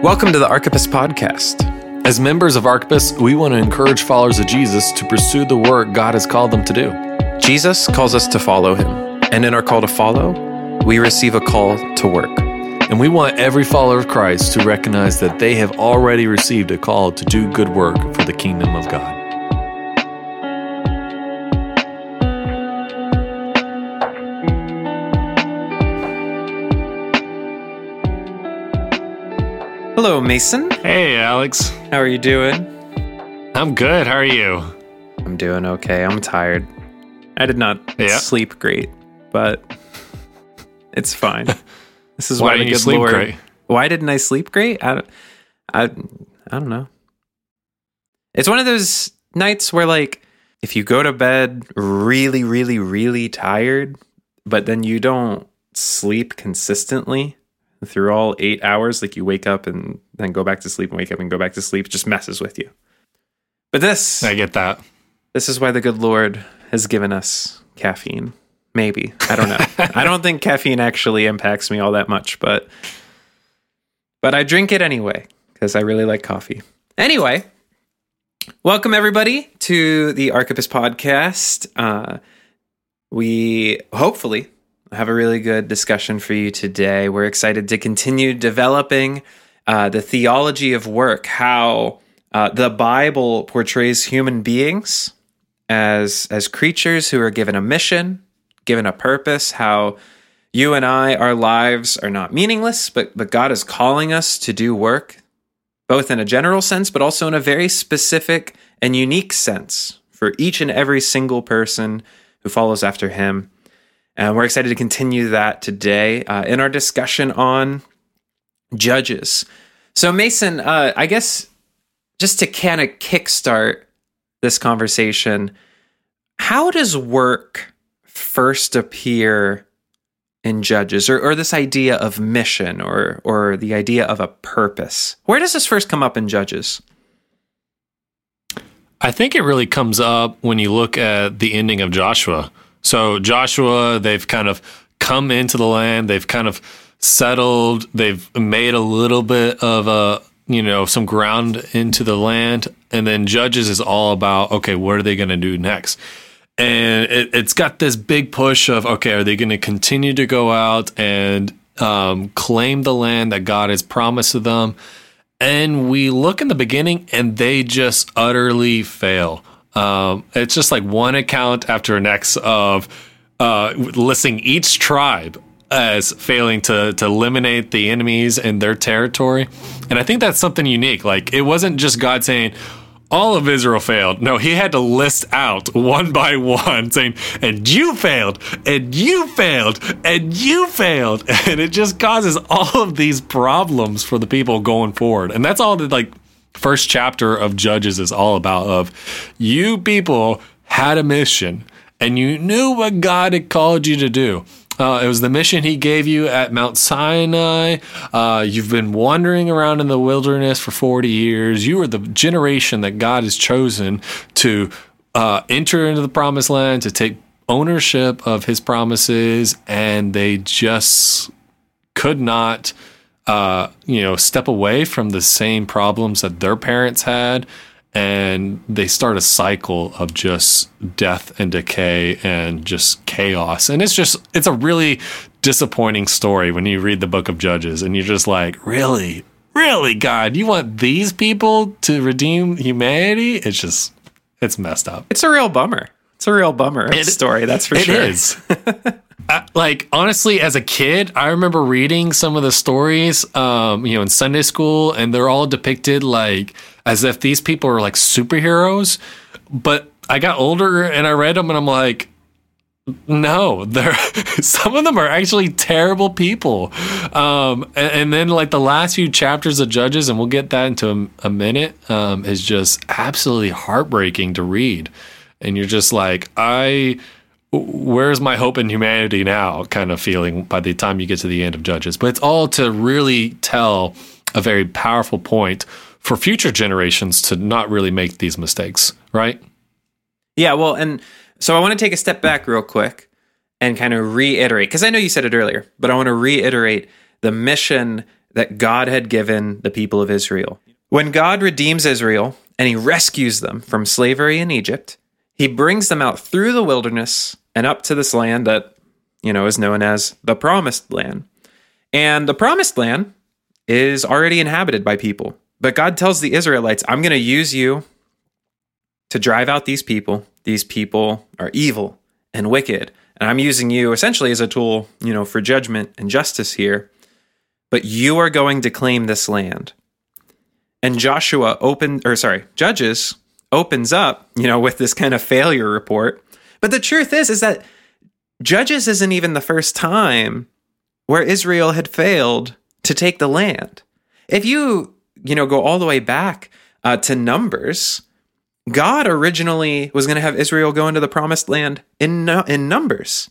Welcome to the Archippus Podcast. As members of Archippus, we want to encourage followers of Jesus to pursue the work God has called them to do. Jesus calls us to follow him, and in our call to follow, we receive a call to work. And we want every follower of Christ to recognize that they have already received a call to do good work for the kingdom of God. Hello, Mason. Hey, Alex. How are you doing? I'm good. How are you? I'm doing okay. I'm tired. I did not sleep great, but it's fine. This is why the good Lord. Great? Why didn't I sleep great? I don't know. It's one of those nights where, like, if you go to bed really, really, really tired, but then you don't sleep consistently through all 8 hours, like you wake up and then go back to sleep and wake up and go back to sleep, it just messes with you. But I get that. This is why the good Lord has given us caffeine. Maybe. I don't know. I don't think caffeine actually impacts me all that much, but I drink it anyway because I really like coffee. Anyway, welcome everybody to the Archippus Podcast. We hopefully have a really good discussion for you today. We're excited to continue developing the theology of work, how the Bible portrays human beings as creatures who are given a mission, given a purpose, how you and I, our lives are not meaningless, but God is calling us to do work, both in a general sense, but also in a very specific and unique sense for each and every single person who follows after him. And we're excited to continue that today in our discussion on Judges. So Mason, I guess just to kind of kickstart this conversation, how does work first appear in Judges, or this idea of mission, or the idea of a purpose? Where does this first come up in Judges? I think it really comes up when you look at the ending of Joshua. So Joshua, they've kind of come into the land, they've kind of settled, they've made a little bit of some ground into the land, and then Judges is all about, okay, what are they going to do next? And it's got this big push of, okay, are they going to continue to go out and claim the land that God has promised to them? And we look in the beginning, and they just utterly fail. It's just like one account after the next of listing each tribe as failing to eliminate the enemies in their territory. And I think that's something unique. Like, it wasn't just God saying, all of Israel failed. No, he had to list out one by one saying, and you failed, and you failed, and you failed. And it just causes all of these problems for the people going forward. And that's all that, first chapter of Judges is all about, of you people had a mission and you knew what God had called you to do. It was the mission he gave you at Mount Sinai. You've been wandering around in the wilderness for 40 years. You are the generation that God has chosen to enter into the promised land, to take ownership of his promises, and they just could not step away from the same problems that their parents had, and they start a cycle of just death and decay and just chaos. And it's a really disappointing story when you read the book of Judges, and you're just like, really, God, you want these people to redeem humanity? It's messed up. It's a real bummer. Story, that's for sure. It is. Honestly, as a kid, I remember reading some of the stories, in Sunday school, and they're all depicted as if these people are like superheroes. But I got older and I read them, and I'm like, no, some of them are actually terrible people. And then the last few chapters of Judges, and we'll get that into a minute, is just absolutely heartbreaking to read. And you're just like, where's my hope in humanity now kind of feeling by the time you get to the end of Judges. But it's all to really tell a very powerful point for future generations to not really make these mistakes, right? Yeah, well, and so I want to take a step back real quick and kind of reiterate, because I know you said it earlier, but I want to reiterate the mission that God had given the people of Israel. When God redeems Israel and he rescues them from slavery in Egypt, he brings them out through the wilderness and up to this land that, is known as the Promised Land. And the Promised Land is already inhabited by people. But God tells the Israelites, I'm going to use you to drive out these people. These people are evil and wicked. And I'm using you essentially as a tool, for judgment and justice here. But you are going to claim this land. And Judges opens up, with this kind of failure report. But the truth is that Judges isn't even the first time where Israel had failed to take the land. If you, go all the way back to Numbers, God originally was going to have Israel go into the Promised Land in Numbers.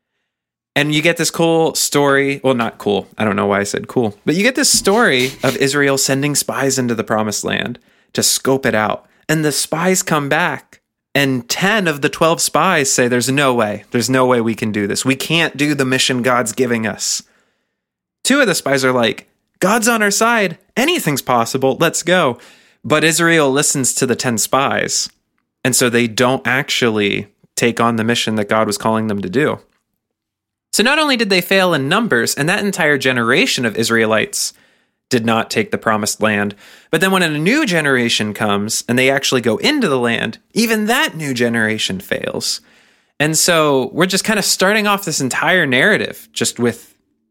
And you get this cool story. Well, not cool. I don't know why I said cool. But you get this story of Israel sending spies into the Promised Land to scope it out. And the spies come back. And 10 of the 12 spies say, there's no way. There's no way we can do this. We can't do the mission God's giving us. 2 of the spies are like, God's on our side. Anything's possible. Let's go. But Israel listens to the 10 spies. And so they don't actually take on the mission that God was calling them to do. So not only did they fail in Numbers, and that entire generation of Israelites did not take the Promised Land, but then when a new generation comes and they actually go into the land, even that new generation fails. And so we're just kind of starting off this entire narrative just with,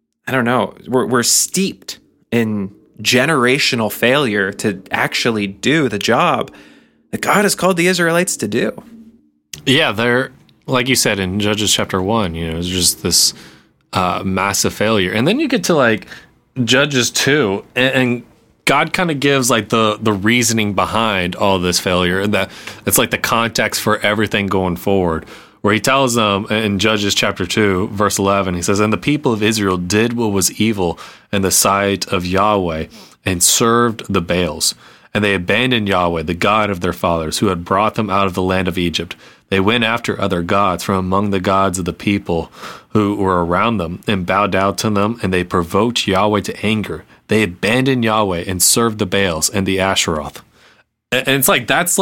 we're steeped in generational failure to actually do the job that God has called the Israelites to do. Yeah, they're, like you said in Judges chapter 1, it's just this massive failure. And then you get to Judges 2, and God kind of gives the reasoning behind all this failure, and that it's the context for everything going forward, where he tells them in Judges chapter 2, verse 11, he says, and the people of Israel did what was evil in the sight of Yahweh and served the Baals. And they abandoned Yahweh, the God of their fathers, who had brought them out of the land of Egypt. They went after other gods from among the gods of the people who were around them and bowed down to them, and they provoked Yahweh to anger. They abandoned Yahweh and served the Baals and the Asheroth. And it's that's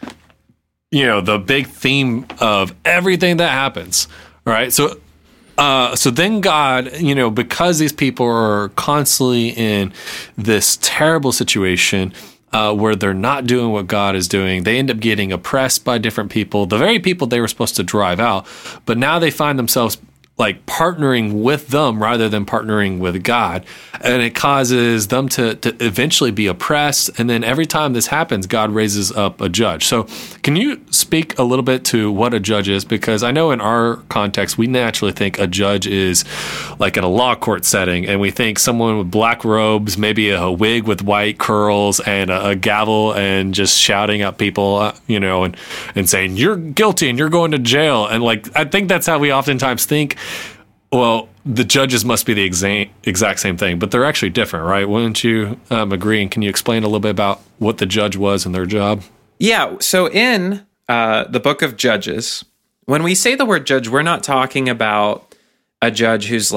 the big theme of everything that happens, right? So then God, because these people are constantly in this terrible situation, where they're not doing what God is doing, they end up getting oppressed by different people, the very people they were supposed to drive out. But now they find themselves partnering with them rather than partnering with God. And it causes them to eventually be oppressed. And then every time this happens, God raises up a judge. So can you speak a little bit to what a judge is? Because I know in our context, we naturally think a judge is in a law court setting. And we think someone with black robes, maybe a wig with white curls and a gavel and just shouting at people, and saying, you're guilty and you're going to jail. And I think that's how we oftentimes think. Well, the judges must be the exact same thing, but they're actually different, right? Wouldn't you agree? And can you explain a little bit about what the judge was and their job? Yeah. So in the book of Judges, when we say the word judge, we're not talking about a judge who's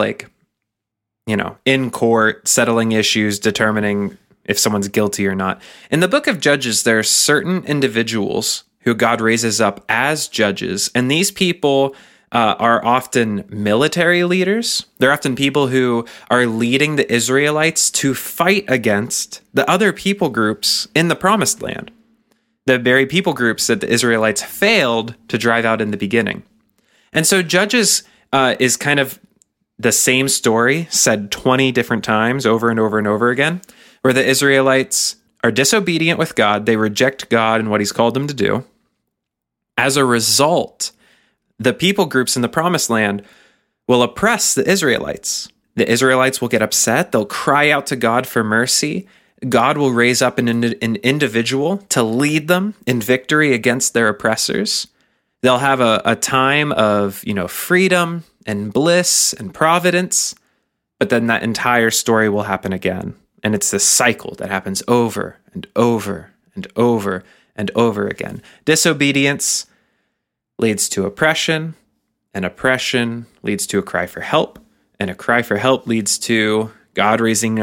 in court, settling issues, determining if someone's guilty or not. In the book of Judges, there are certain individuals who God raises up as judges, and these people are often military leaders. They're often people who are leading the Israelites to fight against the other people groups in the Promised Land, the very people groups that the Israelites failed to drive out in the beginning. And so Judges is kind of the same story said 20 different times over and over and over again, where the Israelites are disobedient with God. They reject God and what he's called them to do. As a result, the people groups in the Promised Land will oppress the Israelites. The Israelites will get upset. They'll cry out to God for mercy. God will raise up an individual to lead them in victory against their oppressors. They'll have a time of, freedom and bliss and providence, but then that entire story will happen again. And it's this cycle that happens over and over and over and over again. Disobedience leads to oppression, and oppression leads to a cry for help, and a cry for help leads to God raising up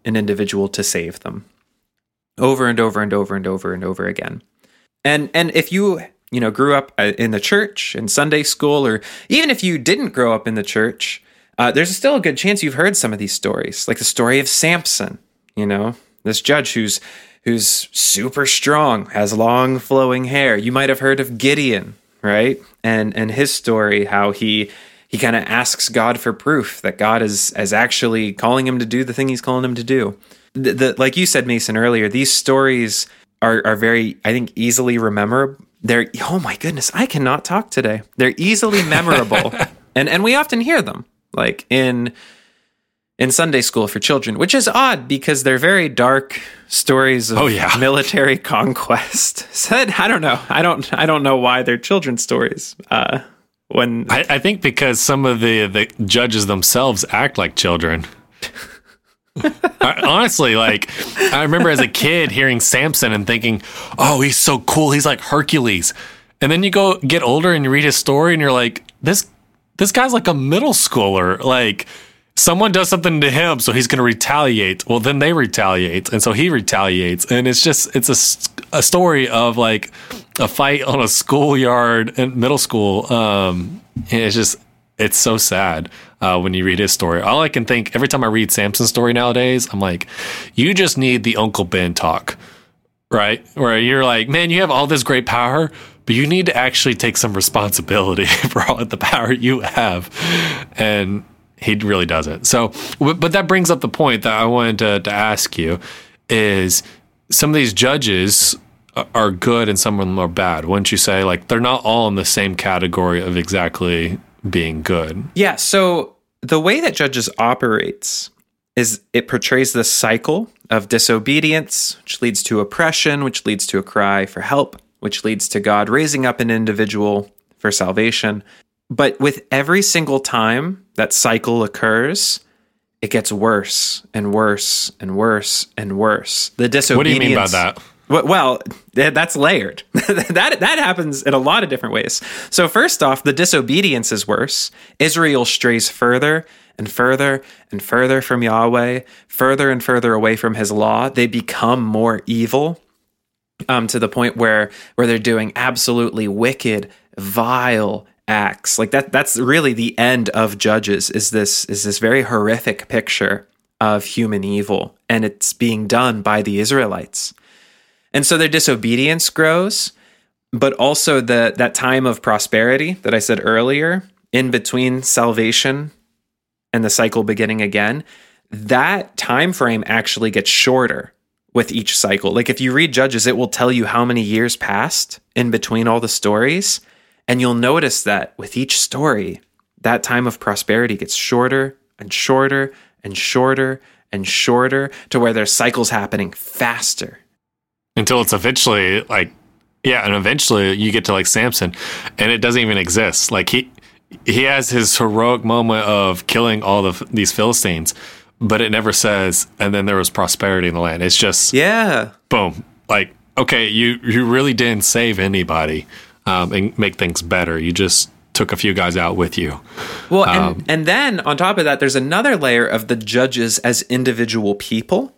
an individual to save them over and over and over and over and over again. And if you grew up in the church, in Sunday school, or even if you didn't grow up in the church, there's still a good chance you've heard some of these stories, like the story of Samson, this judge who's super strong, has long flowing hair. You might have heard of Gideon, right? And his story, how he kind of asks God for proof that God is actually calling him to do the thing he's calling him to do. Like you said, Mason, earlier, these stories are very, I think, easily rememberable. Oh my goodness, I cannot talk today. They're easily memorable. and we often hear them, like in Sunday school for children, which is odd because they're very dark stories of military conquest. Said, I don't know. I don't know why they're children's stories. I think because some of the judges themselves act like children. Honestly, like, I remember as a kid hearing Samson and thinking, oh, he's so cool. He's like Hercules. And then you go get older and you read his story and you're like, this guy's like a middle schooler. Like, someone does something to him, so he's going to retaliate. Well, then they retaliate, and so he retaliates. And it's a story of like a fight on a schoolyard in middle school. And it's so sad when you read his story. All I can think every time I read Samson's story nowadays, I'm like, you just need the Uncle Ben talk, right? Where you're like, man, you have all this great power, but you need to actually take some responsibility for all the power you have. And he really doesn't. So, but that brings up the point that I wanted to ask you is some of these judges are good and some of them are bad. Wouldn't you say? Like, they're not all in the same category of exactly being good. Yeah. So the way that Judges operates is it portrays the cycle of disobedience, which leads to oppression, which leads to a cry for help, which leads to God raising up an individual for salvation. But with every single time that cycle occurs, it gets worse and worse and worse and worse. The disobedience. What do you mean by that? Well, that's layered. that happens in a lot of different ways. So first off, the disobedience is worse. Israel strays further and further and further from Yahweh, further and further away from his law. They become more evil to the point where they're doing absolutely wicked, vile acts. Like that's really the end of Judges, is this very horrific picture of human evil, and it's being done by the Israelites. And so their disobedience grows, but also that time of prosperity that I said earlier, in between salvation and the cycle beginning again, that time frame actually gets shorter with each cycle. Like if you read Judges, it will tell you how many years passed in between all the stories, and you'll notice that with each story, that time of prosperity gets shorter and shorter and shorter and shorter to where there's cycles happening faster. Until it's eventually and eventually you get to like Samson and it doesn't even exist. Like he has his heroic moment of killing all these Philistines, but it never says, and then there was prosperity in the land. It's just, boom. Like, okay, you really didn't save anybody and make things better. You just took a few guys out with you. Well, and then on top of that, there's another layer of the judges as individual people.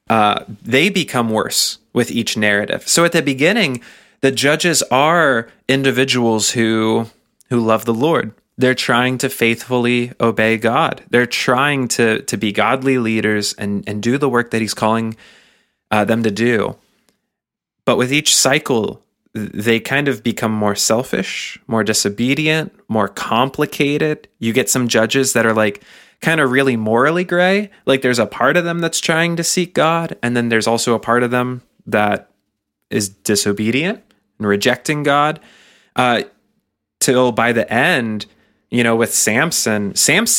They become worse with each narrative. So at the beginning, the judges are individuals who love the Lord. They're trying to faithfully obey God. They're trying to be godly leaders and do the work that he's calling them to do. But with each cycle, they kind of become more selfish, more disobedient, more complicated. You get some judges that are like kind of really morally gray. Like there's a part of them that's trying to seek God, and then there's also a part of them that is disobedient and rejecting God. Till by the end, with Samson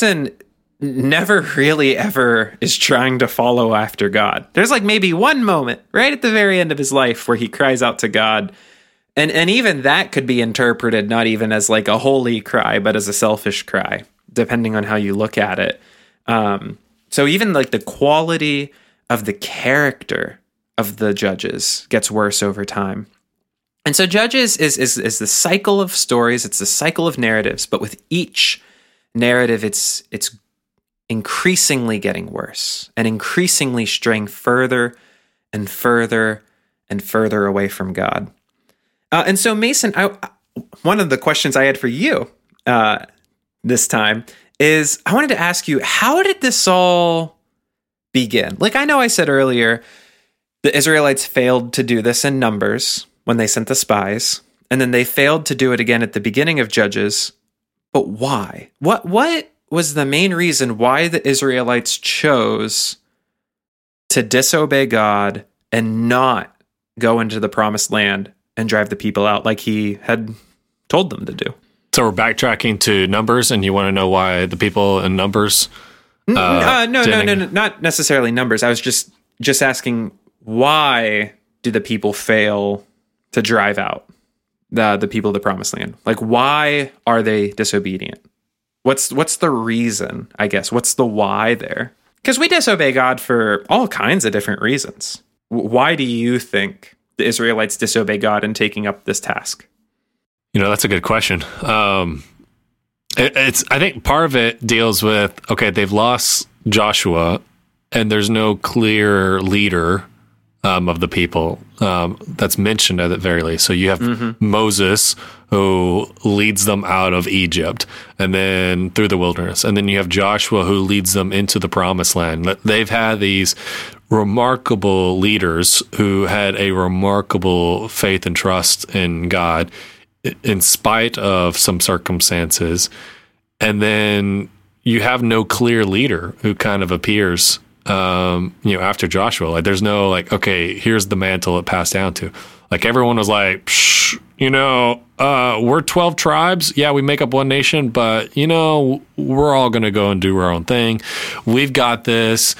never really ever is trying to follow after God. There's like maybe one moment right at the very end of his life where he cries out to God. And even that could be interpreted not even as like a holy cry, but as a selfish cry, depending on how you look at it. So even like the quality of the character of the judges gets worse over time. And so Judges is the cycle of stories. It's the cycle of narratives, but with each narrative, it's increasingly getting worse and increasingly straying further and further and further away from God. And so, Mason, one of the questions I had for you this time is I wanted to ask you, how did this all begin? Like, I know I said earlier, the Israelites failed to do this in Numbers when they sent the spies, and then they failed to do it again at the beginning of Judges. But why? What was the main reason why the Israelites chose to disobey God and not go into the promised land and drive the people out like he had told them to do? So we're backtracking to Numbers, and you want to know why the people in Numbers? No, not necessarily Numbers. I was just asking, why do the people fail to drive out the people of the promised land? Like, why are they disobedient? What's the reason, I guess? What's the why there? Because we disobey God for all kinds of different reasons. Why do you think the Israelites disobey God in taking up this task? That's a good question. I think part of it deals with, okay, they've lost Joshua, and there's no clear leader of the people that's mentioned at the very least. So you have Moses, who leads them out of Egypt and then through the wilderness. And then you have Joshua, who leads them into the promised land. They've had these remarkable leaders who had a remarkable faith and trust in God in spite of some circumstances. And then you have no clear leader who kind of appears after Joshua. Like, there's no, like, okay, here's the mantle it passed down to. Like, everyone was like, we're 12 tribes. Yeah, we make up one nation, but, we're all going to go and do our own thing. We've got this,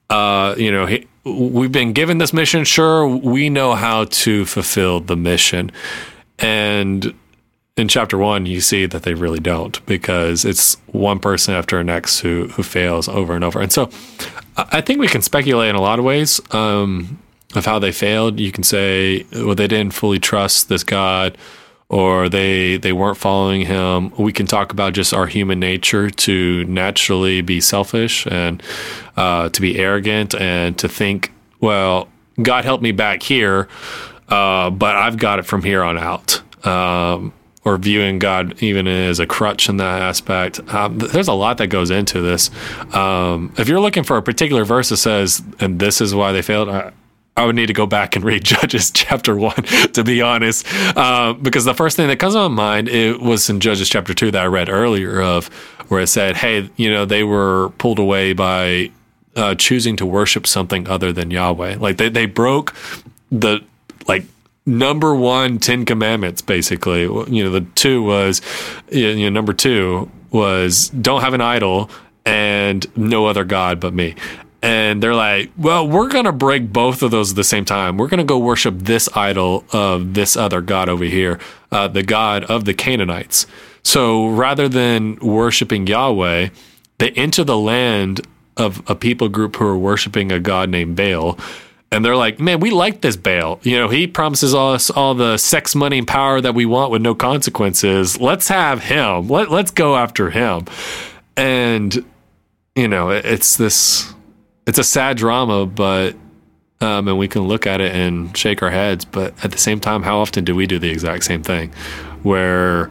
we've been given this mission. Sure, we know how to fulfill the mission. And in chapter 1, you see that they really don't, because it's one person after the next who fails over and over. And so I think we can speculate in a lot of ways of how they failed. You can say, well, they didn't fully trust this God, or they weren't following him. We can talk about just our human nature to naturally be selfish and to be arrogant and to think, well, God helped me back here, but I've got it from here on out. Or viewing God even as a crutch in that aspect. There's a lot that goes into this. If you're looking for a particular verse that says, and this is why they failed, I would need to go back and read Judges chapter 1, to be honest. Because the first thing that comes to my mind, it was in Judges chapter 2 that I read earlier, of where it said, hey, they were pulled away by choosing to worship something other than Yahweh. Like, they broke the, number 1 10 commandments, basically. The 2 was, number 2 was, don't have an idol and no other God but me. And they're like, well, we're going to break both of those at the same time. We're going to go worship this idol of this other God over here, the God of the Canaanites. So rather than worshiping Yahweh, they enter the land of a people group who are worshiping a God named Baal. And they're like, man, we like this Baal. He promises us all the sex, money, and power that we want with no consequences. Let's have him. Let's go after him. And, it's a sad drama, but, and we can look at it and shake our heads. But at the same time, how often do we do the exact same thing? Where,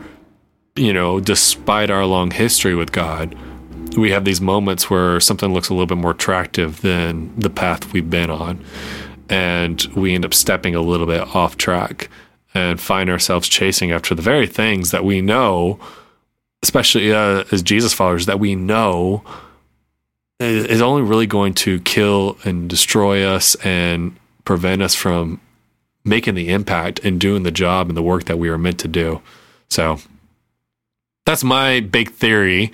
despite our long history with God, we have these moments where something looks a little bit more attractive than the path we've been on. And we end up stepping a little bit off track and find ourselves chasing after the very things that we know, especially as Jesus followers, that we know is only really going to kill and destroy us and prevent us from making the impact and doing the job and the work that we are meant to do. So that's my big theory.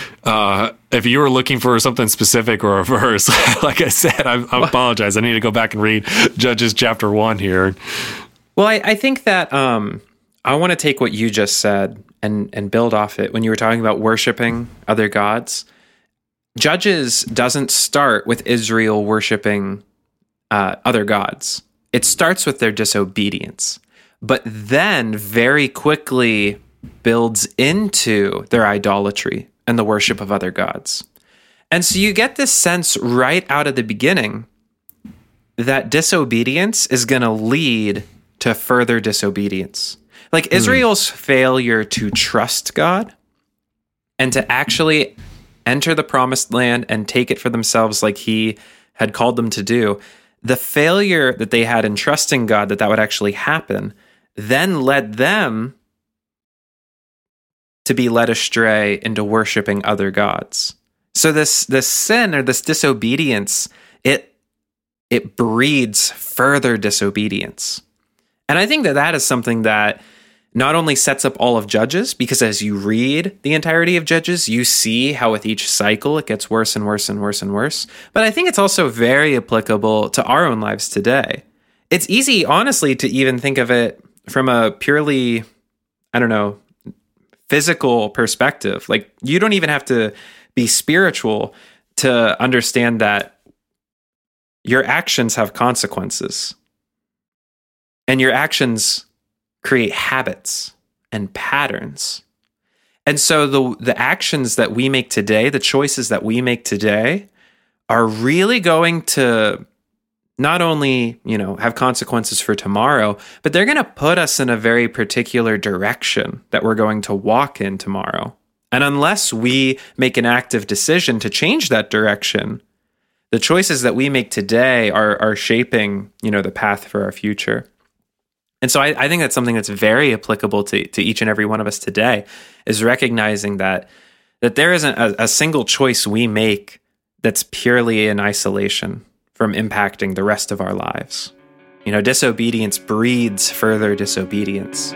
If you were looking for something specific or a verse, like I said, I apologize. I need to go back and read Judges chapter 1 here. Well, I think that I want to take what you just said and build off it. When you were talking about worshiping other gods, Judges doesn't start with Israel worshiping other gods. It starts with their disobedience, but then very quickly builds into their idolatry and the worship of other gods. And so you get this sense right out of the beginning that disobedience is going to lead to further disobedience. Like Israel's failure to trust God and to actually enter the promised land and take it for themselves like he had called them to do, the failure that they had in trusting God that would actually happen then led them to be led astray into worshiping other gods. So this sin or this disobedience, it breeds further disobedience. And I think that is something that not only sets up all of Judges, because as you read the entirety of Judges, you see how with each cycle it gets worse and worse and worse and worse. But I think it's also very applicable to our own lives today. It's easy, honestly, to even think of it from a purely, physical perspective. Like, you don't even have to be spiritual to understand that your actions have consequences. And your actions create habits and patterns. And so the actions that we make today, the choices that we make today, are really going to not only, have consequences for tomorrow, but they're going to put us in a very particular direction that we're going to walk in tomorrow. And unless we make an active decision to change that direction, the choices that we make today are shaping, the path for our future. And so I think that's something that's very applicable to each and every one of us today, is recognizing that there isn't a single choice we make that's purely in isolation from impacting the rest of our lives. Disobedience breeds further disobedience.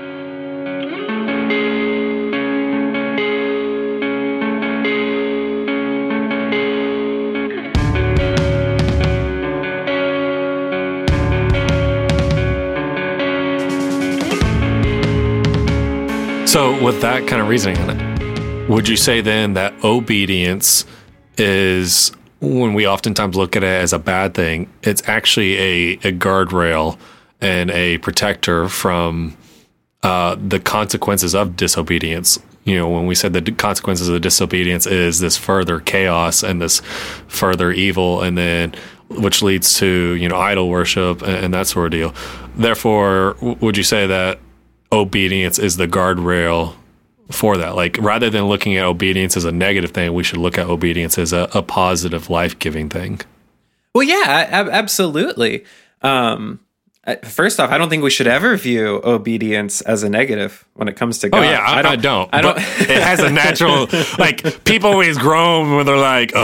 So with that kind of reasoning on it, would you say then that obedience is, when we oftentimes look at it as a bad thing, it's actually a guardrail and a protector from the consequences of disobedience? When we said the consequences of disobedience is this further chaos and this further evil, and then which leads to, idol worship and that sort of deal. Therefore, would you say that obedience is the guardrail for that? Like, rather than looking at obedience as a negative thing, we should look at obedience as a positive, life-giving thing. Well, yeah, absolutely. First off, I don't think we should ever view obedience as a negative when it comes to God. Oh yeah, I don't. It has a natural, like, people always groan when they're like,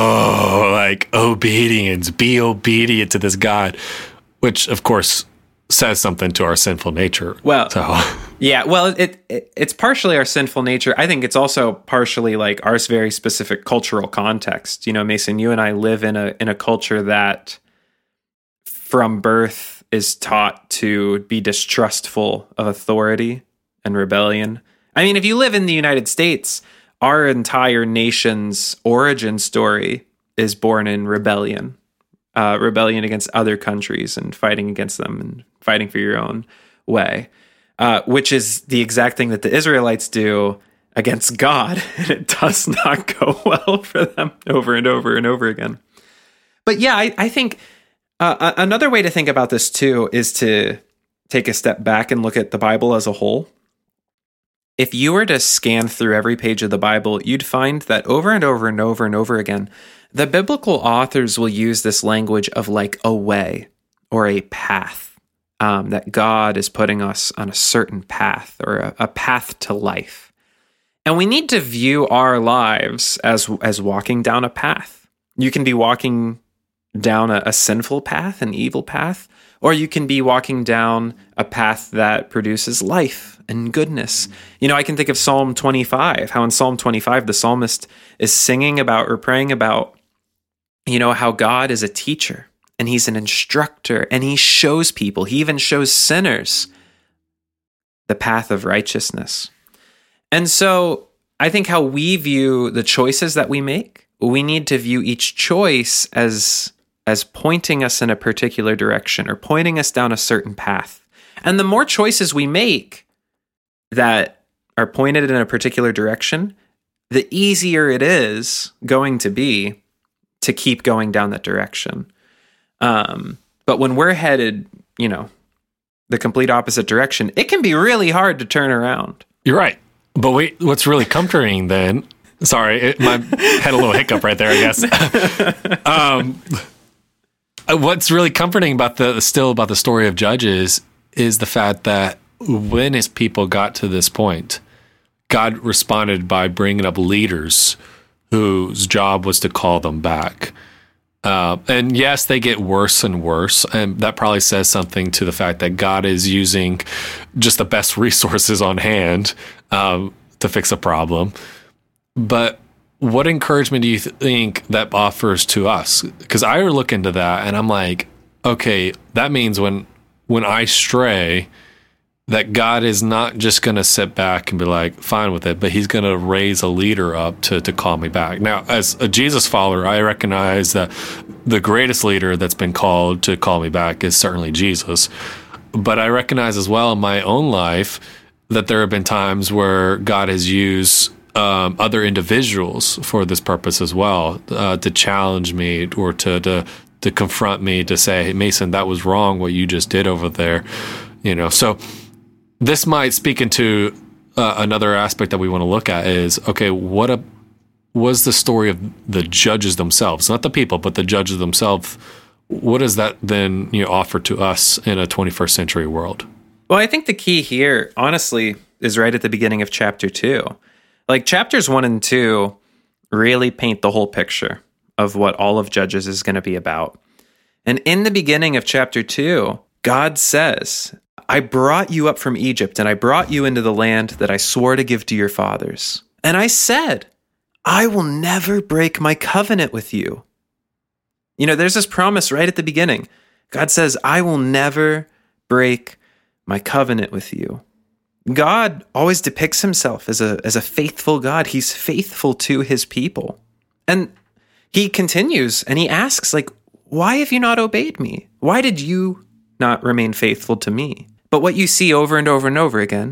obedience, be obedient to this God, which of course says something to our sinful nature. Well, yeah, well, it's partially our sinful nature. I think it's also partially like our very specific cultural context. Mason, you and I live in a culture that from birth is taught to be distrustful of authority and rebellion. I mean, if you live in the United States, our entire nation's origin story is born in rebellion. Rebellion against other countries and fighting against them and fighting for your own way, which is the exact thing that the Israelites do against God. And it does not go well for them over and over and over again. But yeah, I think another way to think about this too is to take a step back and look at the Bible as a whole. If you were to scan through every page of the Bible, you'd find that over and over and over and over again, the biblical authors will use this language of like a way or a path, that God is putting us on a certain path or a path to life. And we need to view our lives as walking down a path. You can be walking down a sinful path, an evil path, or you can be walking down a path that produces life and goodness. I can think of Psalm 25, how in Psalm 25, the psalmist is singing about or praying about, how God is a teacher and he's an instructor and he shows people, he even shows sinners the path of righteousness. And so I think how we view the choices that we make, we need to view each choice as pointing us in a particular direction or pointing us down a certain path. And the more choices we make that are pointed in a particular direction, the easier it is going to be to keep going down that direction. But when we're headed, the complete opposite direction, it can be really hard to turn around. You're right. But wait, what's really comforting then? Sorry, my had a little hiccup right there, I guess. What's really comforting about the story of Judges is the fact that when his people got to this point, God responded by bringing up leaders whose job was to call them back. And yes, they get worse and worse. And that probably says something to the fact that God is using just the best resources on hand to fix a problem. But what encouragement do you think that offers to us? Because I look into that and I'm like, okay, that means when I stray, that God is not just going to sit back and be like, fine with it, but he's going to raise a leader up to call me back. Now, as a Jesus follower, I recognize that the greatest leader that's been called to call me back is certainly Jesus. But I recognize as well in my own life that there have been times where God has used other individuals for this purpose as well, to challenge me or to confront me, to say, hey, Mason, that was wrong what you just did over there. So this might speak into another aspect that we want to look at is, okay, what was the story of the judges themselves, not the people, but the judges themselves? What does that then offer to us in a 21st century world? Well, I think the key here, honestly, is right at the beginning of chapter 2. Like chapters 1 and 2 really paint the whole picture of what all of Judges is going to be about. And in the beginning of chapter 2, God says, I brought you up from Egypt, and I brought you into the land that I swore to give to your fathers. And I said, I will never break my covenant with you. There's this promise right at the beginning. God says, I will never break my covenant with you. God always depicts himself as a faithful God. He's faithful to his people. And he continues and he asks, why have you not obeyed me? Why did you not remain faithful to me? But what you see over and over and over again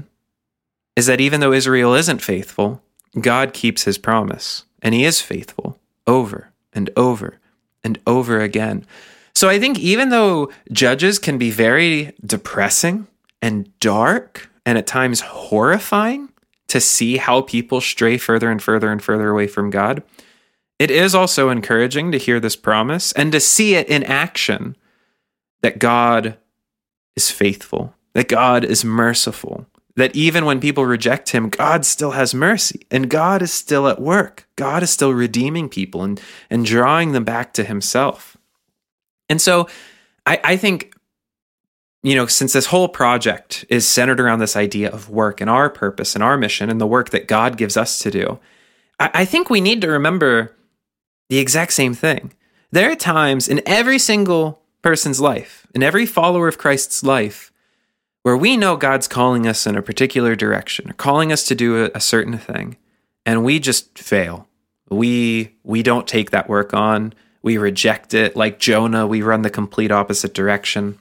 is that even though Israel isn't faithful, God keeps his promise, and he is faithful over and over and over again. So I think even though Judges can be very depressing and dark and at times horrifying to see how people stray further and further and further away from God, it is also encouraging to hear this promise and to see it in action, that God is faithful, that God is merciful, that even when people reject him, God still has mercy, and God is still at work. God is still redeeming people and drawing them back to himself. And so I think, since this whole project is centered around this idea of work and our purpose and our mission and the work that God gives us to do, I think we need to remember the exact same thing. There are times in every single person's life, in every follower of Christ's life, where we know God's calling us in a particular direction, or calling us to do a certain thing, and we just fail. We don't take that work on. We reject it. Like Jonah, we run the complete opposite direction.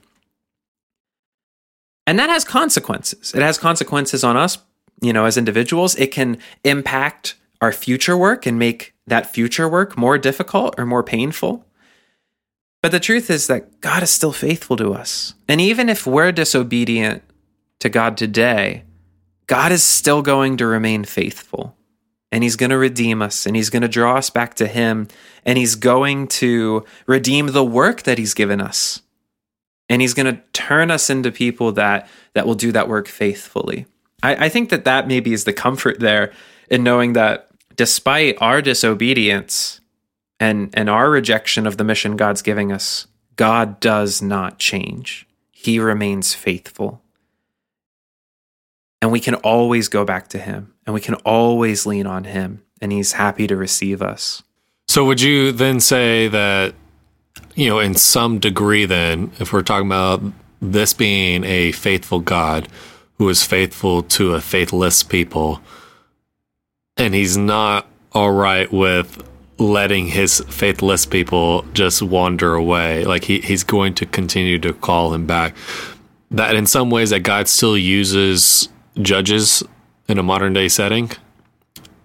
And that has consequences. It has consequences on us, as individuals. It can impact our future work and make that future work more difficult or more painful. But the truth is that God is still faithful to us. And even if we're disobedient to God today, God is still going to remain faithful. And he's going to redeem us, and he's going to draw us back to him, and he's going to redeem the work that he's given us. And he's going to turn us into people that will do that work faithfully. I think that maybe is the comfort there in knowing that despite our disobedience and our rejection of the mission God's giving us, God does not change. He remains faithful. And we can always go back to him, and we can always lean on him, and he's happy to receive us. So would you then say that, in some degree then, if we're talking about this being a faithful God who is faithful to a faithless people, and he's not all right with letting his faithless people just wander away, like he's going to continue to call him back, that in some ways that God still uses judges in a modern day setting?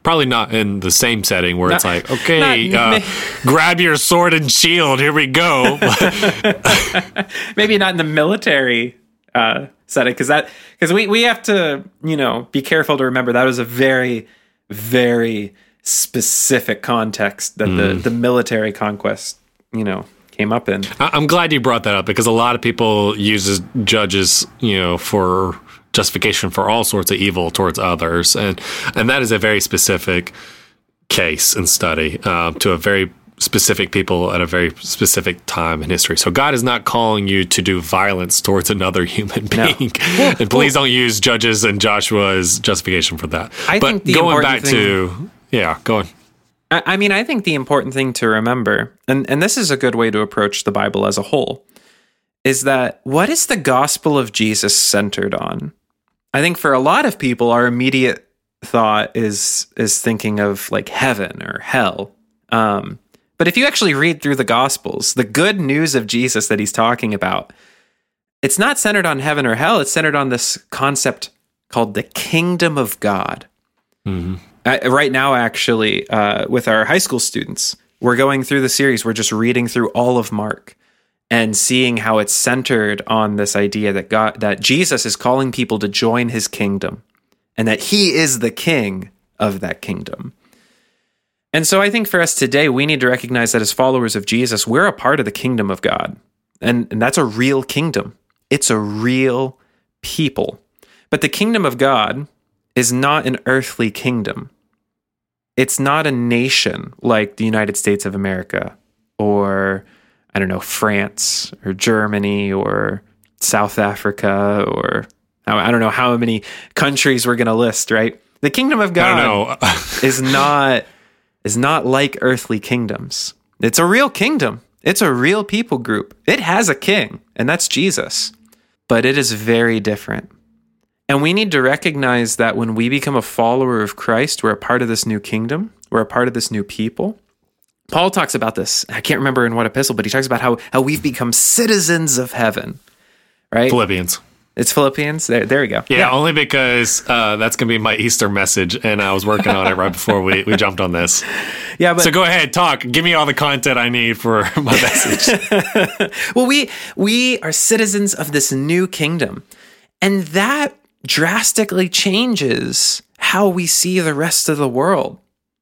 Probably not in the same setting where it's like, okay, not- grab your sword and shield, here we go. Maybe not in the military setting, because we have to, be careful to remember that was a very, very specific context that the military conquest, came up in. I'm glad you brought that up, because a lot of people use Judges, for justification for all sorts of evil towards others, and that is a very specific case and study to a very specific people at a very specific time in history. So God is not calling you to do violence towards another human being. No. And please don't use Judges and Joshua as justification for that. I think go on. I think the important thing to remember, and this is a good way to approach the Bible as a whole, is that what is the gospel of Jesus centered on? I think for a lot of people, our immediate thought is thinking of like heaven or hell. But if you actually read through the Gospels, the good news of Jesus that he's talking about, it's not centered on heaven or hell. It's centered on this concept called the kingdom of God. Mm-hmm. Right now, actually, with our high school students, we're going through the series. We're just reading through all of Mark and seeing how it's centered on this idea that Jesus is calling people to join his kingdom and that he is the king of that kingdom. And so I think for us today, we need to recognize that as followers of Jesus, we're a part of the kingdom of God. And that's a real kingdom. It's a real people. But the kingdom of God is not an earthly kingdom. It's not a nation like the United States of America or, I don't know, France or Germany or South Africa or I don't know how many countries we're going to list, right? The kingdom of God is not like earthly kingdoms. It's a real kingdom. It's a real people group. It has a king, and that's Jesus. But it is very different. And we need to recognize that when we become a follower of Christ, we're a part of this new kingdom. We're a part of this new people. Paul talks about this. I can't remember in what epistle, but he talks about how we've become citizens of heaven, right? Philippians. It's Philippians. There we go. Yeah, only because that's going to be my Easter message, and I was working on it right before we jumped on this. Yeah, but so go ahead, talk. Give me all the content I need for my message. Well, we are citizens of this new kingdom, and that drastically changes how we see the rest of the world.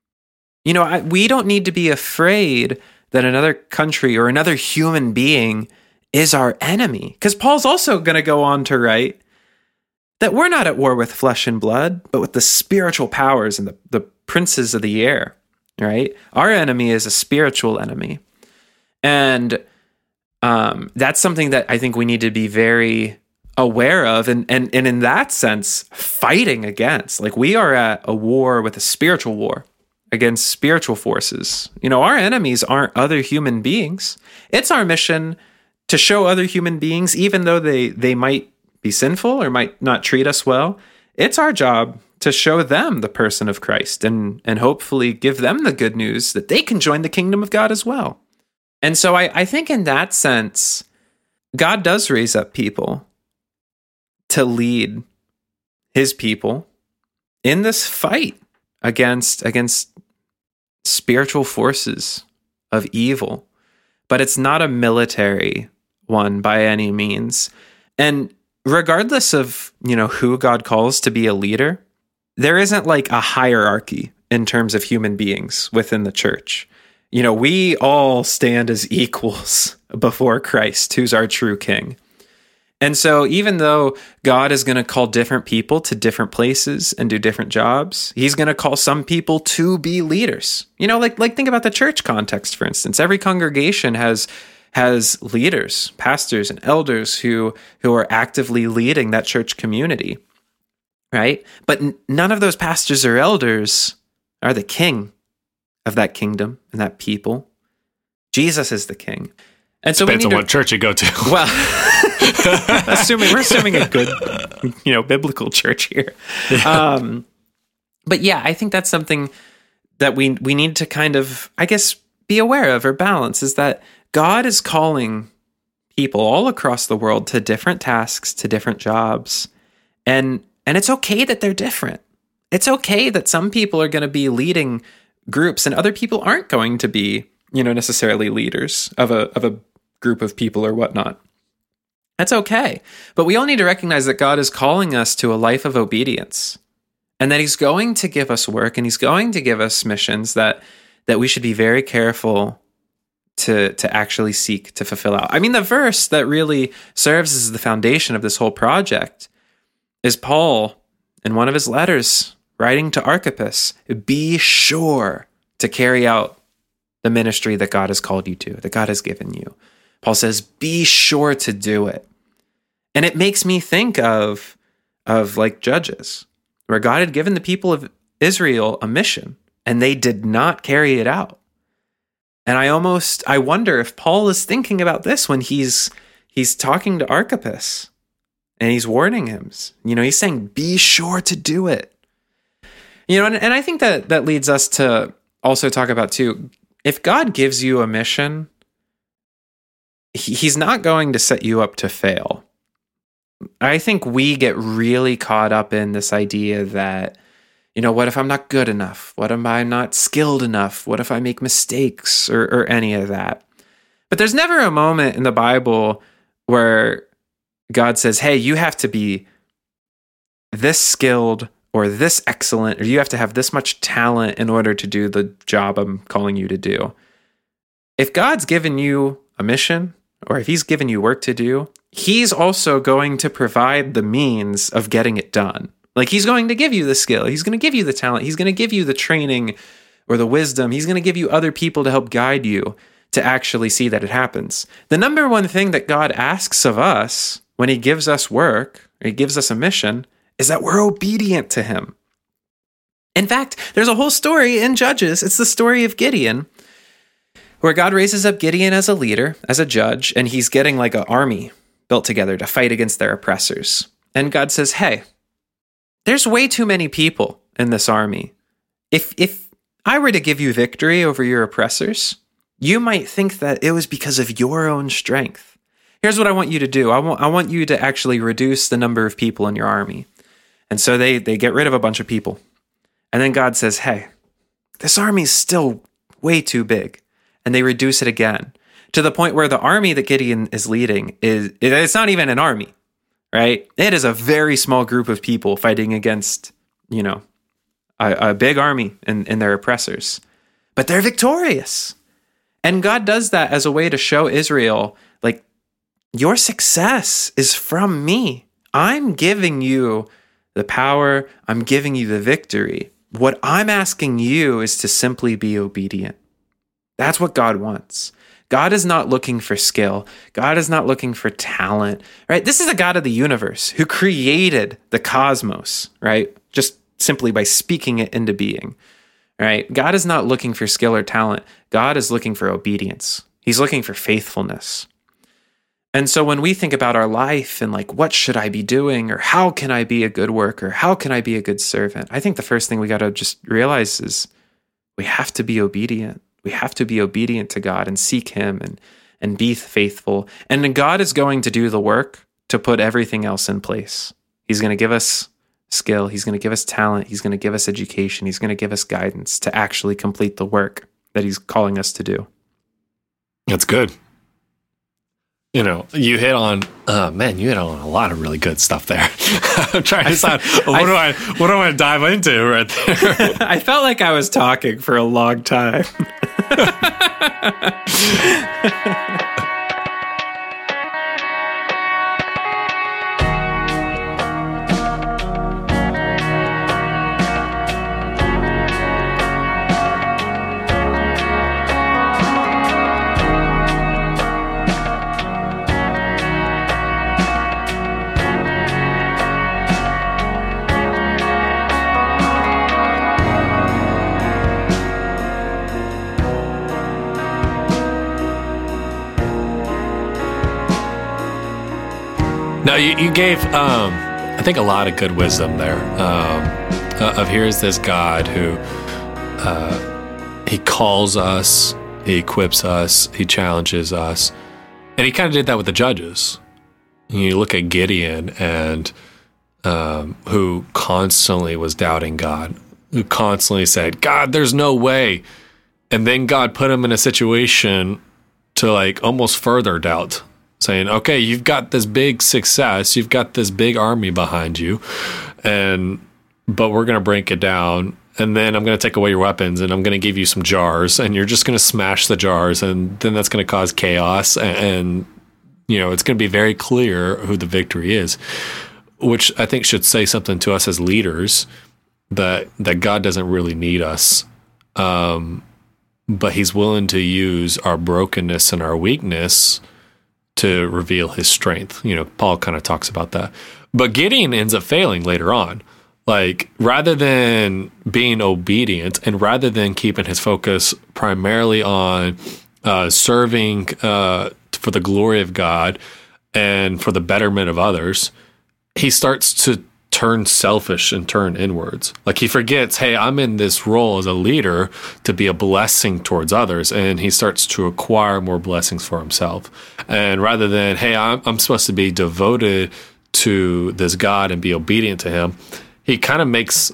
We don't need to be afraid that another country or another human being is our enemy. Because Paul's also going to go on to write that we're not at war with flesh and blood, but with the spiritual powers and the princes of the air, right? Our enemy is a spiritual enemy. And that's something that I think we need to be very aware of and in that sense, fighting against. Like we are at a war with a spiritual war against spiritual forces. Our enemies aren't other human beings. It's our mission to show other human beings, even though they might be sinful or might not treat us well, it's our job to show them the person of Christ and hopefully give them the good news that they can join the kingdom of God as well. And so I think in that sense, God does raise up people to lead his people in this fight against spiritual forces of evil. But it's not a military one by any means. And regardless of, who God calls to be a leader, there isn't like a hierarchy in terms of human beings within the church. We all stand as equals before Christ, who's our true king. And so even though God is going to call different people to different places and do different jobs, he's going to call some people to be leaders. Like think about the church context, for instance. Every congregation has leaders, pastors, and elders who are actively leading that church community, right? But none of those pastors or elders are the king of that kingdom and that people. Jesus is the king. And so depends on what church you go to. Well, we're assuming a good, biblical church here. But yeah, I think that's something that we need to kind of, I guess, be aware of or balance, is that God is calling people all across the world to different tasks, to different jobs. And it's okay that they're different. It's okay that some people are going to be leading groups and other people aren't going to be, necessarily leaders of a group of people or whatnot. That's okay. But we all need to recognize that God is calling us to a life of obedience, and that he's going to give us work and he's going to give us missions that we should be very careful to actually seek to fulfill out. I mean, the verse that really serves as the foundation of this whole project is Paul in one of his letters writing to Archippus. Be sure to carry out the ministry that God has called you to, that God has given you. Paul says, be sure to do it. And it makes me think of like Judges, where God had given the people of Israel a mission and they did not carry it out. And I wonder if Paul is thinking about this when he's talking to Archippus and he's warning him. He's saying, be sure to do it. And I think that leads us to also talk about too, if God gives you a mission, he's not going to set you up to fail. I think we get really caught up in this idea that, what if I'm not good enough? What if I'm not skilled enough? What if I make mistakes or any of that? But there's never a moment in the Bible where God says, hey, you have to be this skilled or this excellent, or you have to have this much talent in order to do the job I'm calling you to do. If God's given you a mission, or if he's given you work to do, he's also going to provide the means of getting it done. Like, he's going to give you the skill. He's going to give you the talent. He's going to give you the training or the wisdom. He's going to give you other people to help guide you to actually see that it happens. The number one thing that God asks of us when he gives us work, or he gives us a mission, is that we're obedient to him. In fact, there's a whole story in Judges. It's the story of Gideon, where God raises up Gideon as a leader, as a judge, and he's getting like an army built together to fight against their oppressors. And God says, hey, there's way too many people in this army. If I were to give you victory over your oppressors, you might think that it was because of your own strength. Here's what I want you to do. I want you to actually reduce the number of people in your army. And so they get rid of a bunch of people. And then God says, hey, this army is still way too big. And they reduce it again to the point where the army that Gideon is leading it's not even an army, right? It is a very small group of people fighting against, a big army and their oppressors. But they're victorious. And God does that as a way to show Israel, like, your success is from me. I'm giving you the power. I'm giving you the victory. What I'm asking you is to simply be obedient. That's what God wants. God is not looking for skill. God is not looking for talent, right? This is the God of the universe who created the cosmos, right? Just simply by speaking it into being, right? God is not looking for skill or talent. God is looking for obedience. He's looking for faithfulness. And so when we think about our life and like, what should I be doing? Or how can I be a good worker? How can I be a good servant? I think the first thing we got to just realize is we have to be obedient. We have to be obedient to God and seek him and be faithful. And then God is going to do the work to put everything else in place. He's going to give us skill. He's going to give us talent. He's going to give us education. He's going to give us guidance to actually complete the work that he's calling us to do. That's good. You hit on, you hit on a lot of really good stuff there. I'm trying to decide, what do I want to dive into right there? I felt like I was talking for a long time. No, you gave, I think, a lot of good wisdom there. Of here's this God who he calls us, he equips us, he challenges us, and he kind of did that with the judges. You look at Gideon, and who constantly was doubting God, who constantly said, God, there's no way. And then God put him in a situation to like almost further doubt, saying, okay, you've got this big success, you've got this big army behind you, but we're going to break it down. And then I'm going to take away your weapons and I'm going to give you some jars and you're just going to smash the jars. And then that's going to cause chaos. And it's going to be very clear who the victory is, which I think should say something to us as leaders that God doesn't really need us. But he's willing to use our brokenness and our weakness to reveal his strength. Paul kind of talks about that. But Gideon ends up failing later on. Like, rather than being obedient and rather than keeping his focus primarily on serving for the glory of God and for the betterment of others, he starts to turn selfish and turn inwards. Like, he forgets, hey, I'm in this role as a leader to be a blessing towards others, and he starts to acquire more blessings for himself. And rather than, hey, I'm supposed to be devoted to this God and be obedient to him, he kind of makes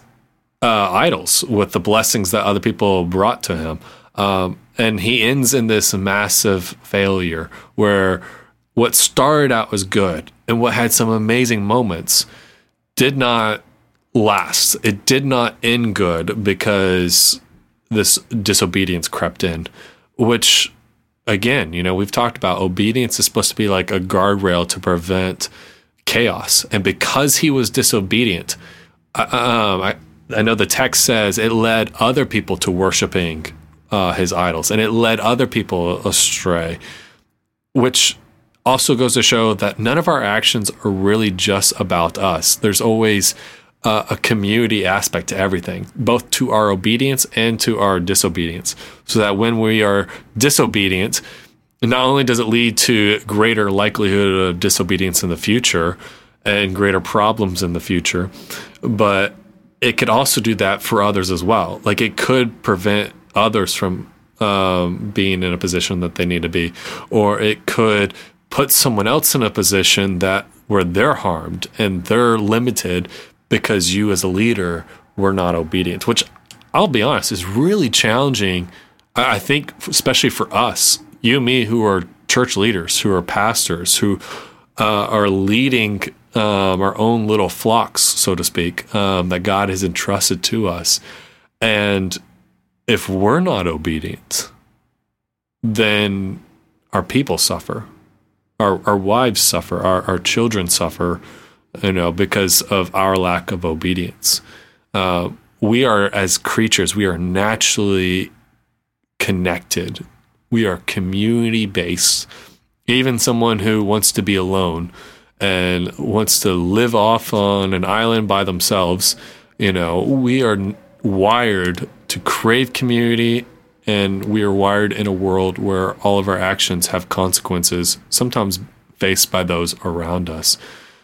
idols with the blessings that other people brought to him. And he ends in this massive failure where what started out as good and what had some amazing moments did not last. It did not end good because this disobedience crept in, which, again, we've talked about obedience is supposed to be like a guardrail to prevent chaos. And because he was disobedient, I know the text says it led other people to worshiping his idols, and it led other people astray, which also goes to show that none of our actions are really just about us. There's always a community aspect to everything, both to our obedience and to our disobedience, so that when we are disobedient, not only does it lead to greater likelihood of disobedience in the future and greater problems in the future, but it could also do that for others as well. Like, it could prevent others from being in a position that they need to be, or it could put someone else in a position where they're harmed and they're limited because you as a leader were not obedient, which, I'll be honest, is really challenging. I think, especially for us, you and me, who are church leaders, who are pastors, who are leading our own little flocks, so to speak, that God has entrusted to us. And if we're not obedient, then our people suffer. Our wives suffer. Our children suffer, because of our lack of obedience. We are, as creatures, we are naturally connected. We are community-based. Even someone who wants to be alone and wants to live off on an island by themselves, we are wired to crave community, and we are wired in a world where all of our actions have consequences, sometimes faced by those around us.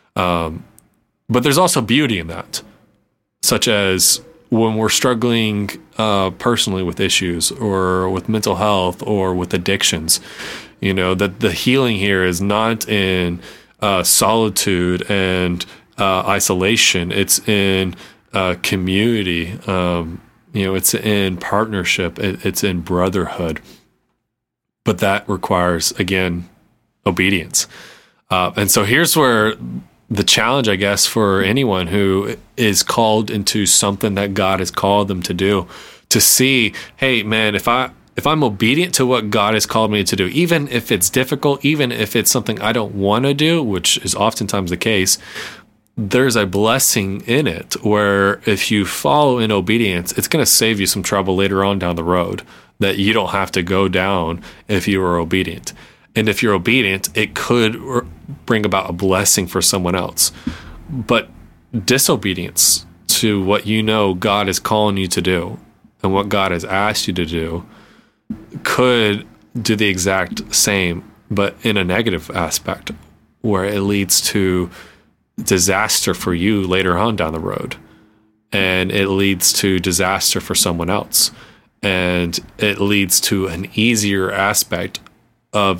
But there's also beauty in that, such as when we're struggling personally with issues or with mental health or with addictions, that the healing here is not in solitude and isolation. It's in community. It's in partnership. It's in brotherhood. But that requires, again, obedience. And so here's where the challenge, I guess, for anyone who is called into something that God has called them to do, to see, hey, man, if I'm obedient to what God has called me to do, even if it's difficult, even if it's something I don't want to do, which is oftentimes the case, there's a blessing in it where if you follow in obedience, it's going to save you some trouble later on down the road that you don't have to go down if you are obedient. And if you're obedient, it could bring about a blessing for someone else. But disobedience to what God is calling you to do and what God has asked you to do could do the exact same, but in a negative aspect, where it leads to disaster for you later on down the road, and it leads to disaster for someone else, and it leads to an easier aspect of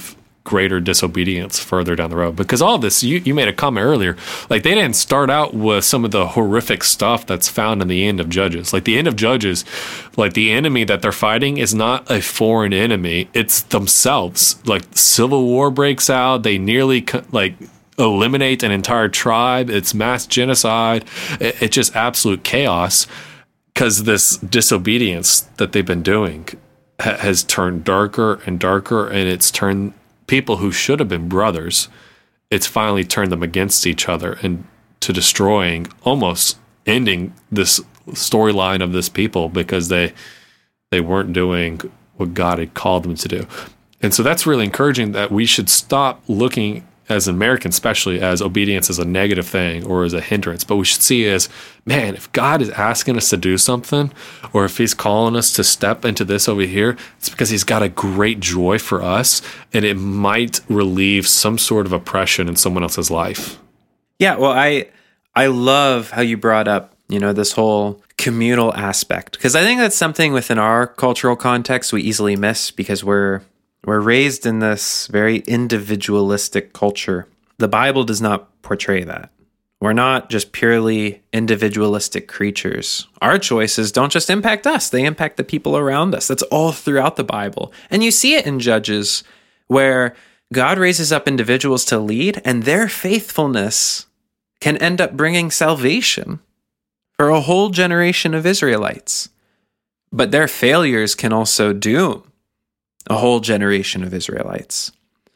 greater disobedience further down the road. Because all this, you made a comment earlier, like they didn't start out with some of the horrific stuff that's found in the end of Judges. Like the end of Judges, like the enemy that they're fighting is not a foreign enemy, it's themselves. Like civil war breaks out, they nearly like eliminate an entire tribe, it's mass genocide, it's just absolute chaos, because this disobedience that they've been doing has turned darker and darker, and it's turned people who should have been brothers, it's finally turned them against each other and to destroying, almost ending this storyline of this people because they weren't doing what God had called them to do. And so that's really encouraging, that we should stop looking, as Americans especially, as obedience as a negative thing or as a hindrance, but we should see it as, man, if God is asking us to do something, or if he's calling us to step into this over here, it's because he's got a great joy for us, and it might relieve some sort of oppression in someone else's life. Yeah, well, I love how you brought up, this whole communal aspect, because I think that's something within our cultural context we easily miss, because we're raised in this very individualistic culture. The Bible does not portray that. We're not just purely individualistic creatures. Our choices don't just impact us, they impact the people around us. That's all throughout the Bible. And you see it in Judges, where God raises up individuals to lead, and their faithfulness can end up bringing salvation for a whole generation of Israelites. But their failures can also doom a whole generation of Israelites.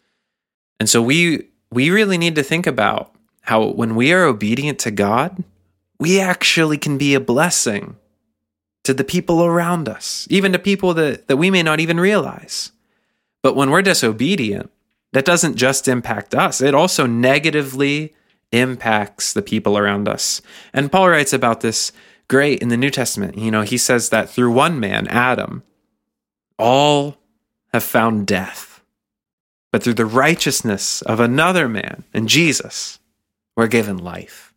And so we really need to think about how when we are obedient to God, we actually can be a blessing to the people around us, even to people that we may not even realize. But when we're disobedient, that doesn't just impact us, it also negatively impacts the people around us. And Paul writes about this great in the New Testament. He says that through one man, Adam, all have found death, but through the righteousness of another man, and Jesus, we're given life.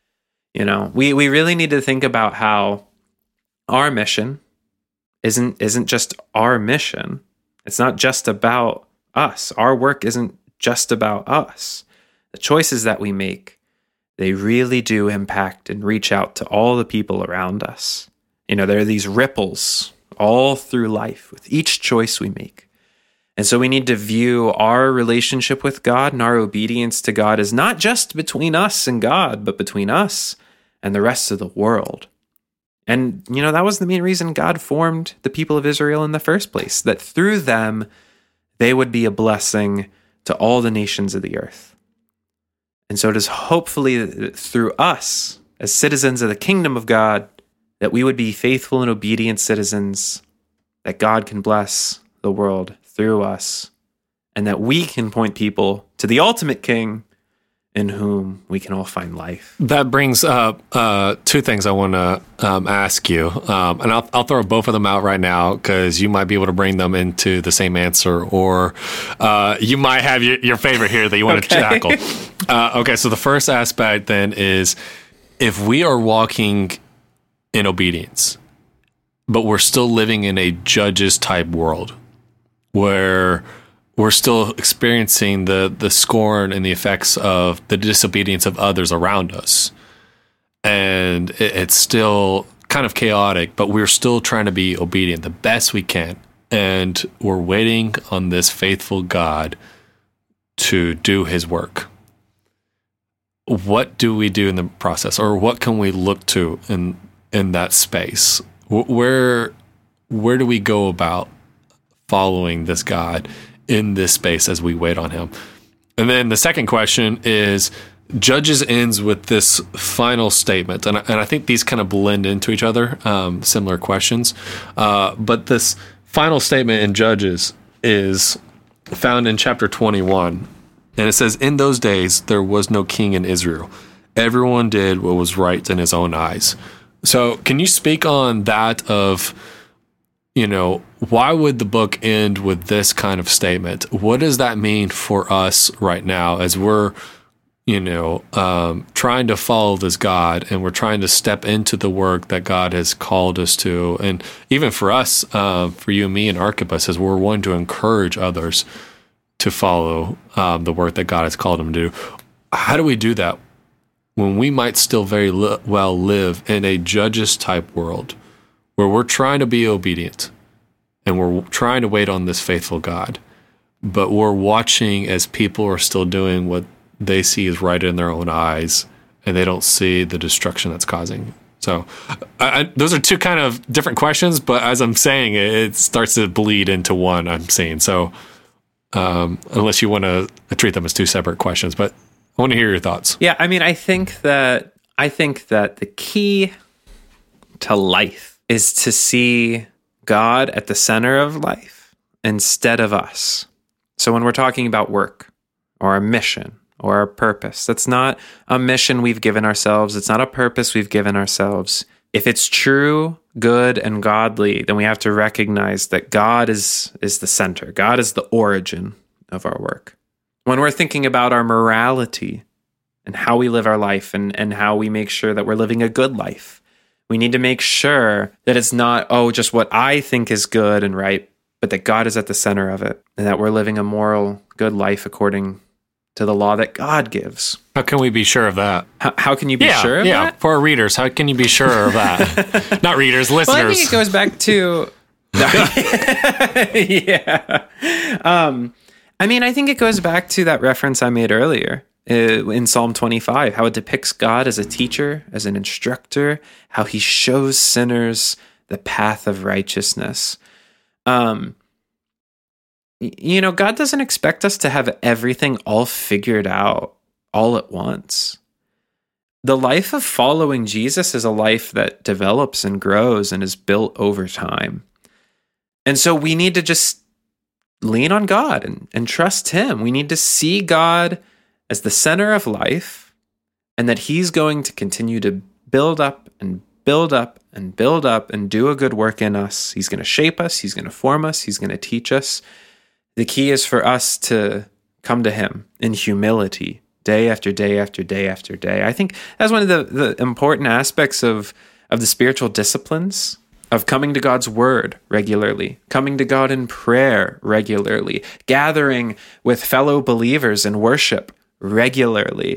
We really need to think about how our mission isn't just our mission. It's not just about us. Our work isn't just about us. The choices that we make, they really do impact and reach out to all the people around us. There are these ripples all through life with each choice we make. And so we need to view our relationship with God and our obedience to God as not just between us and God, but between us and the rest of the world. And, that was the main reason God formed the people of Israel in the first place, that through them, they would be a blessing to all the nations of the earth. And so it is hopefully through us, as citizens of the kingdom of God, that we would be faithful and obedient citizens, that God can bless the world through us, and that we can point people to the ultimate King in whom we can all find life. That brings up two things I want to ask you, and I'll throw both of them out right now because you might be able to bring them into the same answer, or you might have your favorite here that you want to tackle. Okay, so the first aspect then is, if we are walking in obedience, but we're still living in a Judges type world, where we're still experiencing the scorn and the effects of the disobedience of others around us. And it's still kind of chaotic, but we're still trying to be obedient the best we can. And we're waiting on this faithful God to do his work. What do we do in the process? Or what can we look to in that space? Where do we go about following this God in this space as we wait on him? And then the second question is, Judges ends with this final statement, and I think these kind of blend into each other, similar questions. But this final statement in Judges is found in chapter 21, and it says, "In those days there was no king in Israel. Everyone did what was right in his own eyes." So can you speak on that of, why would the book end with this kind of statement? What does that mean for us right now as we're, trying to follow this God, and we're trying to step into the work that God has called us to? And even for us, for you and me and Archippus, as we're wanting to encourage others to follow the work that God has called them to do. How do we do that when we might still very well live in a judges type world where we're trying to be obedient and we're trying to wait on this faithful God, but we're watching as people are still doing what they see is right in their own eyes, and they don't see the destruction that's causing. So those are two kind of different questions, but as I'm saying, it starts to bleed into one I'm seeing. So unless you want to treat them as two separate questions, but I want to hear your thoughts. Yeah, I mean, I think that the key to life is to see God at the center of life instead of us. So when we're talking about work or a mission or a purpose, that's not a mission we've given ourselves. It's not a purpose we've given ourselves. If it's true, good, and godly, then we have to recognize that God is the center. God is the origin of our work. When we're thinking about our morality and how we live our life and how we make sure that we're living a good life, we need to make sure that it's not, just what I think is good and right, but that God is at the center of it and that we're living a moral, good life according to the law that God gives. How can we be sure of that? How can you be sure of that? Yeah, for our readers, how can you be sure of that? Not readers, listeners. Well, I think it goes back to... yeah. I think it goes back to that reference I made earlier in Psalm 25, how it depicts God as a teacher, as an instructor, how he shows sinners the path of righteousness. God doesn't expect us to have everything all figured out all at once. The life of following Jesus is a life that develops and grows and is built over time. And so we need to just lean on God and trust him. We need to see God as the center of life and that he's going to continue to build up and build up and build up and do a good work in us. He's going to shape us. He's going to form us. He's going to teach us. The key is for us to come to him in humility day after day after day after day. I think that's one of the important aspects of the spiritual disciplines, of coming to God's word regularly, coming to God in prayer regularly, gathering with fellow believers in worship regularly.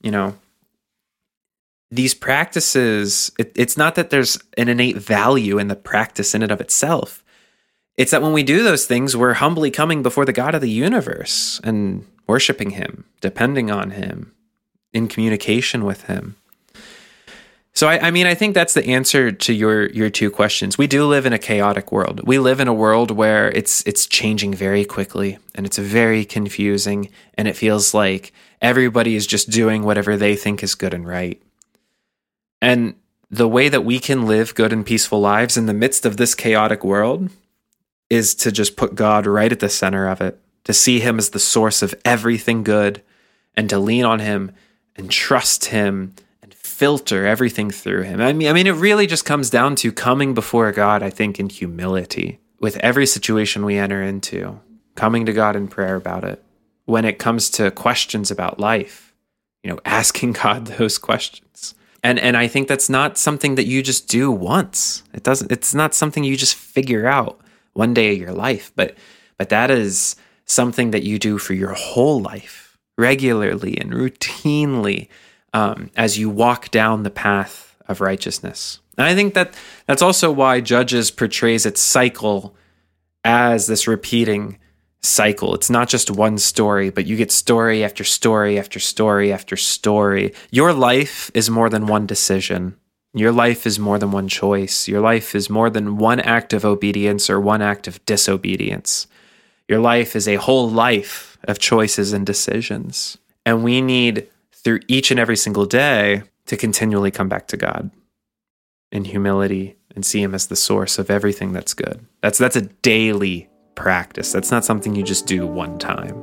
These practices, it's not that there's an innate value in the practice in and of itself. It's that when we do those things, we're humbly coming before the God of the universe and worshiping him, depending on him, in communication with him. So I think that's the answer to your two questions. We do live in a chaotic world. We live in a world where it's changing very quickly and it's very confusing, and it feels like everybody is just doing whatever they think is good and right. And the way that we can live good and peaceful lives in the midst of this chaotic world is to just put God right at the center of it, to see him as the source of everything good, and to lean on him and trust him and filter everything through him. I mean, it really just comes down to coming before God, I think, in humility with every situation we enter into, coming to God in prayer about it. When it comes to questions about life, asking God those questions. And I think that's not something that you just do once. It's not something you just figure out one day of your life, but that is something that you do for your whole life, regularly and routinely, as you walk down the path of righteousness. And I think that's also why Judges portrays its cycle as this repeating cycle. It's not just one story, but you get story after story after story after story. Your life is more than one decision. Your life is more than one choice. Your life is more than one act of obedience or one act of disobedience. Your life is a whole life of choices and decisions. And we need, through each and every single day, to continually come back to God in humility and see him as the source of everything that's good. That's a daily practice. That's not something you just do one time.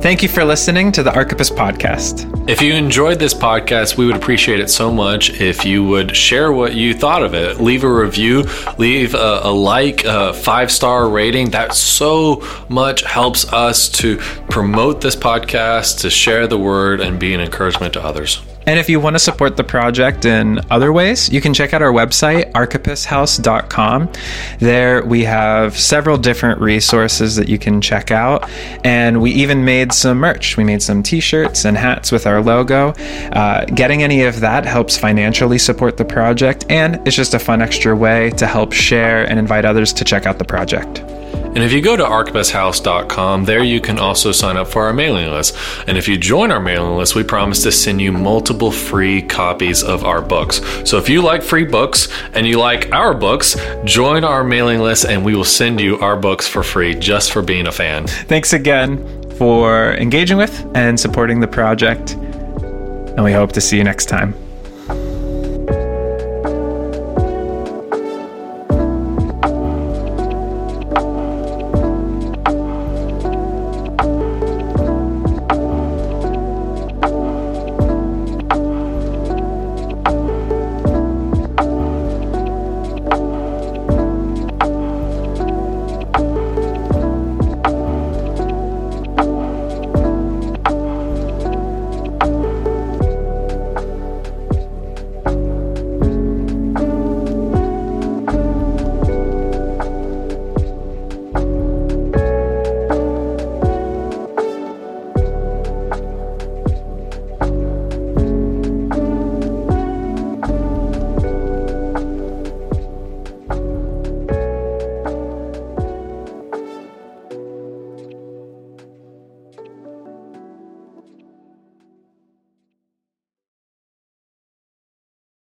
Thank you for listening to the Archippus podcast. If you enjoyed this podcast, we would appreciate it so much if you would share what you thought of it. Leave a review, leave a like, a 5-star rating. That so much helps us to promote this podcast, to share the word, and be an encouragement to others. And if you want to support the project in other ways, you can check out our website, archippushouse.com. There we have several different resources that you can check out. And we even made some merch. We made some t-shirts and hats with our logo. Getting any of that helps financially support the project. And it's just a fun extra way to help share and invite others to check out the project. And if you go to archippushouse.com, there you can also sign up for our mailing list. And if you join our mailing list, we promise to send you multiple free copies of our books. So if you like free books and you like our books, join our mailing list and we will send you our books for free just for being a fan. Thanks again for engaging with and supporting the project. And we hope to see you next time.